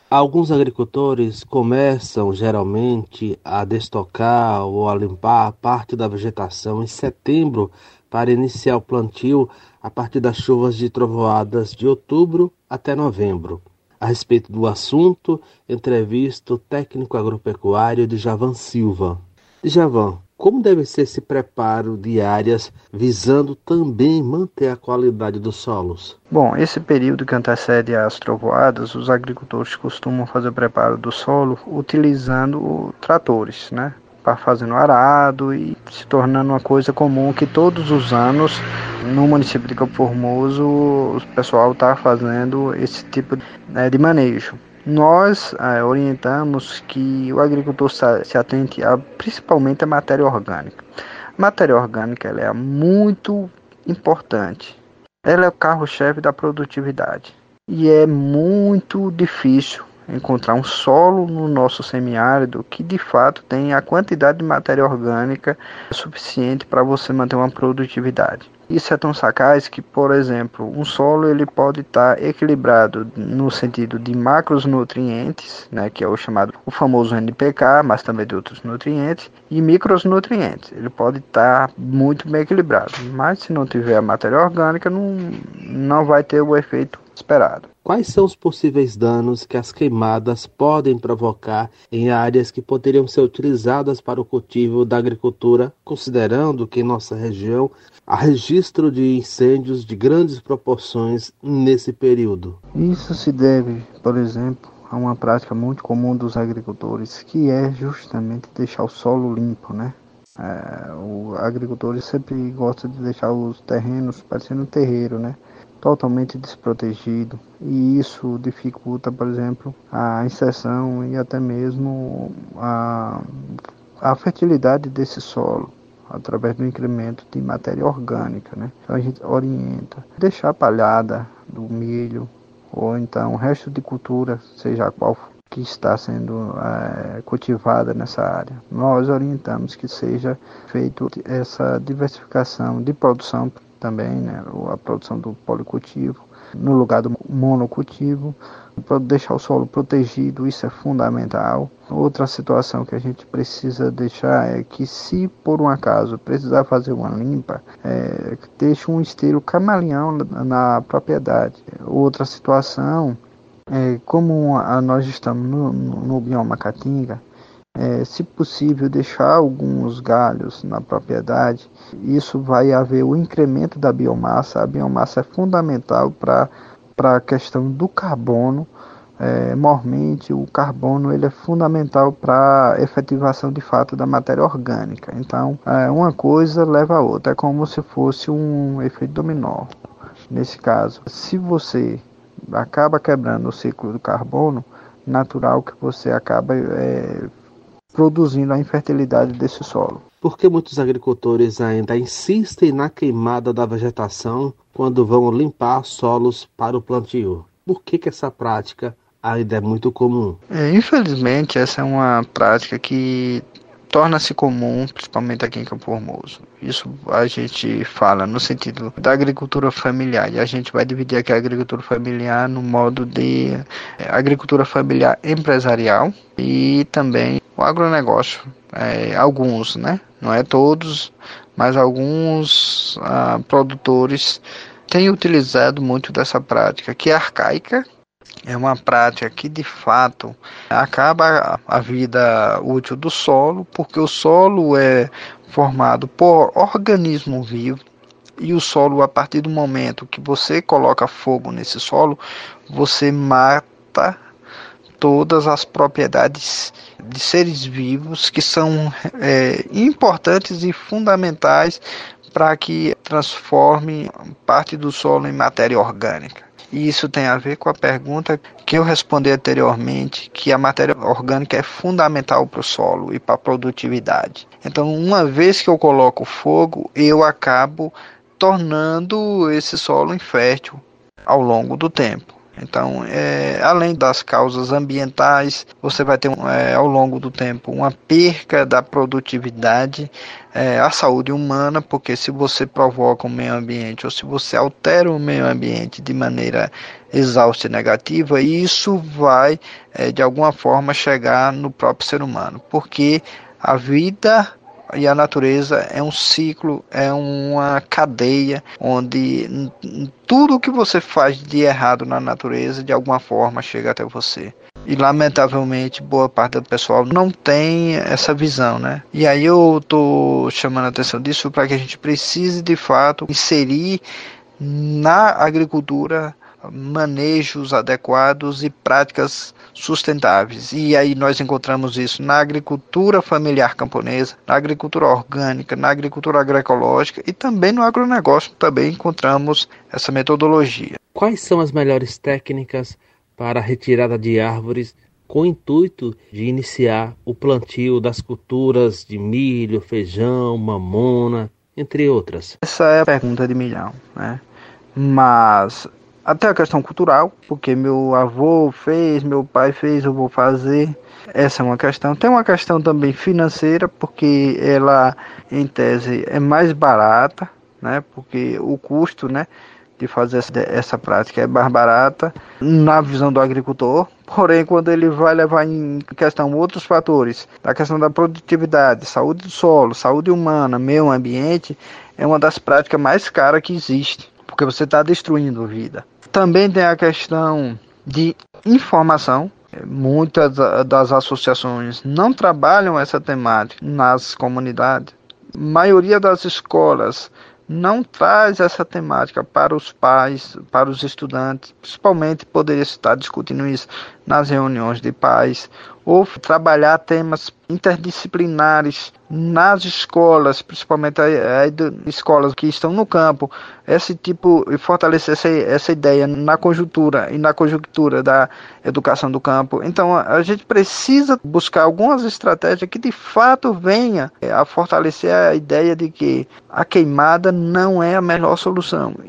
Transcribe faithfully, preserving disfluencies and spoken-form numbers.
Alguns agricultores começam geralmente a destocar ou a limpar parte da vegetação em setembro para iniciar o plantio a partir das chuvas de trovoadas de outubro até novembro. A respeito do assunto, entrevista o técnico agropecuário Djavan Silva. Djavan, como deve ser esse preparo de áreas visando também manter a qualidade dos solos? Bom, esse período que antecede as trovoadas, os agricultores costumam fazer o preparo do solo utilizando tratores, né? Para fazendo arado e se tornando uma coisa comum que todos os anos no município de Campo Formoso o pessoal está fazendo esse tipo de manejo. Nós é, orientamos que o agricultor se atente a, principalmente à matéria orgânica. A matéria orgânica ela é muito importante. Ela é o carro-chefe da produtividade. E é muito difícil encontrar um solo no nosso semiárido que de fato tem a quantidade de matéria orgânica suficiente para você manter uma produtividade. Isso é tão sagaz que, por exemplo, um solo ele pode estar equilibrado no sentido de macronutrientes, né, que é o chamado o famoso N P K, mas também de outros nutrientes, e micronutrientes. Ele pode estar muito bem equilibrado, mas se não tiver a matéria orgânica, não, não vai ter o efeito esperado. Quais são os possíveis danos que as queimadas podem provocar em áreas que poderiam ser utilizadas para o cultivo da agricultura, considerando que em nossa região há registro de incêndios de grandes proporções nesse período? Isso se deve, por exemplo, a uma prática muito comum dos agricultores, que é justamente deixar o solo limpo, né? É, o agricultor sempre gosta de deixar os terrenos parecendo um terreiro, né? Totalmente desprotegido, e isso dificulta, por exemplo, a inserção e até mesmo a, a fertilidade desse solo através do incremento de matéria orgânica, né? Então a gente orienta deixar a palhada do milho ou então o resto de cultura, seja qual que está sendo é, cultivada nessa área. Nós orientamos que seja feita essa diversificação de produção também, né, a produção do policultivo, no lugar do monocultivo, para deixar o solo protegido, isso é fundamental. Outra situação que a gente precisa deixar é que, se por um acaso precisar fazer uma limpa, é, deixe um esteiro camaleão na, na propriedade. Outra situação é, como a, nós estamos no, no, no bioma caatinga, É, se possível, deixar alguns galhos na propriedade. Isso vai haver o incremento da biomassa. A biomassa é fundamental para a questão do carbono. É, mormente, o carbono ele é fundamental para a efetivação de fato da matéria orgânica. Então, é, uma coisa leva a outra. É como se fosse um efeito dominó. Nesse caso, se você acaba quebrando o ciclo do carbono, natural que você acaba é, produzindo a infertilidade desse solo. Por que muitos agricultores ainda insistem na queimada da vegetação quando vão limpar solos para o plantio? Por que, que essa prática ainda é muito comum? É, infelizmente, essa é uma prática que torna-se comum, principalmente aqui em Campo Formoso. Isso a gente fala no sentido da agricultura familiar, e a gente vai dividir aqui a agricultura familiar no modo de é, agricultura familiar empresarial e também o agronegócio. É, alguns, né? Não é todos, mas alguns ah, produtores têm utilizado muito dessa prática, que é arcaica. É uma prática que, de fato, acaba a vida útil do solo, porque o solo é formado por organismo vivo, e o solo, a partir do momento que você coloca fogo nesse solo, você mata todas as propriedades de seres vivos que são é, importantes e fundamentais para que transforme parte do solo em matéria orgânica. E isso tem a ver com a pergunta que eu respondi anteriormente, que a matéria orgânica é fundamental para o solo e para a produtividade. Então, uma vez que eu coloco fogo, eu acabo tornando esse solo infértil ao longo do tempo. Então, é, além das causas ambientais, você vai ter é, ao longo do tempo uma perca da produtividade, é, a saúde humana, porque se você provoca o meio ambiente ou se você altera o meio ambiente de maneira exausta e negativa, isso vai é, de alguma forma chegar no próprio ser humano, porque a vida e a natureza é um ciclo, é uma cadeia onde tudo que você faz de errado na natureza de alguma forma chega até você. E lamentavelmente boa parte do pessoal não tem essa visão, né? E aí eu tô chamando a atenção disso para que a gente precise de fato inserir na agricultura manejos adequados e práticas sustentáveis. E aí nós encontramos isso na agricultura familiar camponesa, na agricultura orgânica, na agricultura agroecológica e também no agronegócio também encontramos essa metodologia. Quais são as melhores técnicas para a retirada de árvores com o intuito de iniciar o plantio das culturas de milho, feijão, mamona, entre outras? Essa é a pergunta de milhão, né? Mas até a questão cultural, porque meu avô fez, meu pai fez, eu vou fazer. Essa é uma questão. Tem uma questão também financeira, porque ela, em tese, é mais barata, né? Porque o custo, né, de fazer essa, essa prática é mais barata na visão do agricultor. Porém, quando ele vai levar em questão outros fatores, a questão da produtividade, saúde do solo, saúde humana, meio ambiente, é uma das práticas mais caras que existe, porque você está destruindo vida. Também tem a questão de informação. Muitas das associações não trabalham essa temática nas comunidades. A maioria das escolas não traz essa temática para os pais, para os estudantes. Principalmente poderia estar discutindo isso nas reuniões de pais, ou trabalhar temas interdisciplinares nas escolas, principalmente as escolas que estão no campo, esse tipo, e fortalecer essa, essa ideia na conjuntura e na conjuntura da educação do campo. Então a gente precisa buscar algumas estratégias que de fato venha a fortalecer a ideia de que a queimada não é a melhor solução.